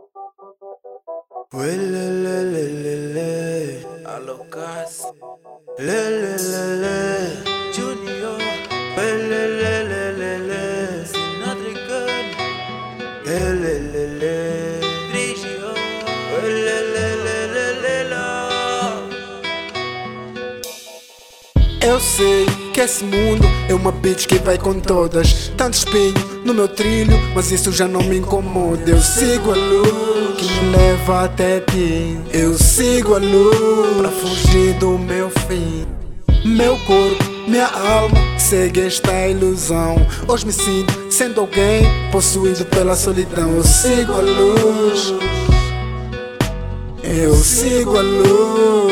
Alô, Cássio. Junior. Sinadricano. Brigio. Eu sei que esse mundo é uma bitch que vai com todas. Tanto espinho no meu trilho, mas isso já não me incomoda. Eu sigo a luz que me leva até ti. Eu sigo a luz pra fugir do meu fim. Meu corpo, minha alma segue esta ilusão. Hoje me sinto sendo alguém possuído pela solidão. Eu sigo a luz. Eu sigo a luz.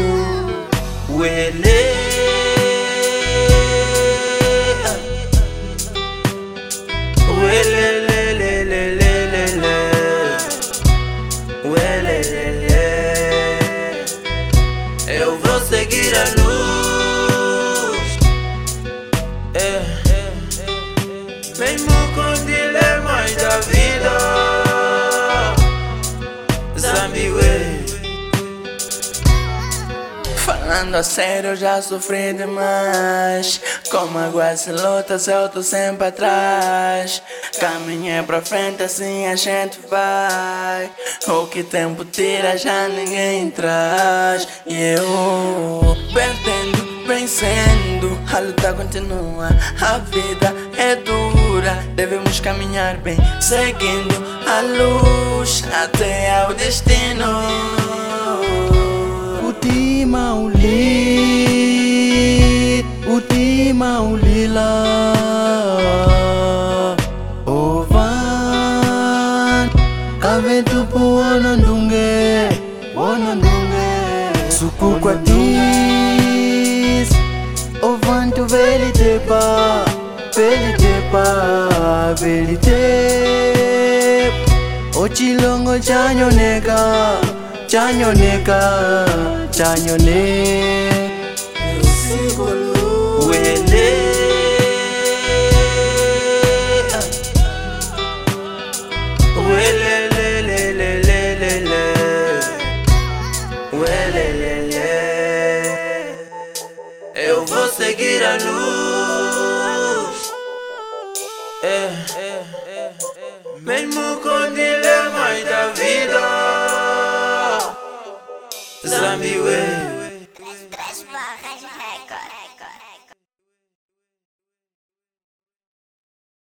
Eu vou seguir a luz, mesmo com dilemas da vida. Zambiwe. Falando a sério, eu já sofri demais. Como águas lutas, eu tô sempre atrás. Caminhei pra frente, assim a gente vai. O que tempo tira, já ninguém traz. E eu, perdendo, vencendo, a luta continua. A vida é dura, devemos caminhar bem, seguindo a luz até ao destino. Ultima ulila Ovan Kaventu po onondunge Suku kwa dis Ovan tu velitepa Ochilongo chanyoneka Eu sigo a luz. Eu vou seguir a luz, mesmo com